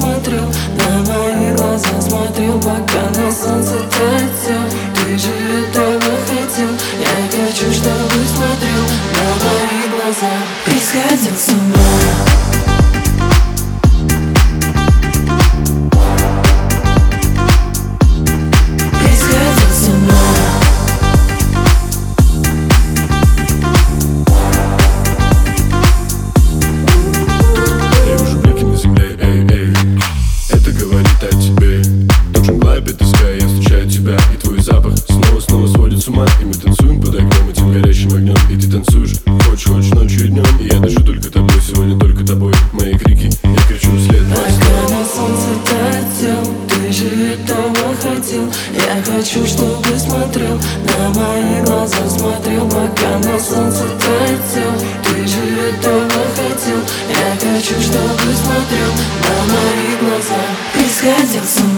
смотрел, на мои глаза смотрел, пока на солнце таял. Ты же этого хотел, я хочу, чтобы смотрел на мои глаза и сходил с ума. Я встречаю тебя, и твой запах снова сводит с ума. И мы танцуем под окном этим горящим огнем. И ты танцуешь, хочешь ночью и днем. И я дышу только тобой, сегодня только тобой. Мои крики, я кричу вслед. Пока на солнце таял, ты же этого хотел. Я хочу, чтобы смотрел, на мои глаза смотрел. Пока на солнце таял, ты же этого хотел. Я хочу, чтобы смотрел, на мои глаза и сходил с ума.